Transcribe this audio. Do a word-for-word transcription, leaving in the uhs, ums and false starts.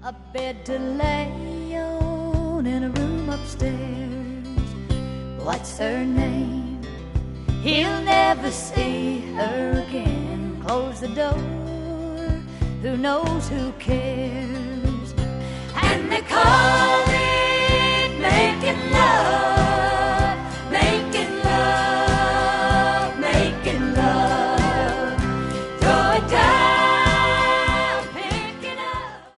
a bed to lay on in a room upstairs. What's her name? He'll never see her again. Close the door, who knows, who cares? And they call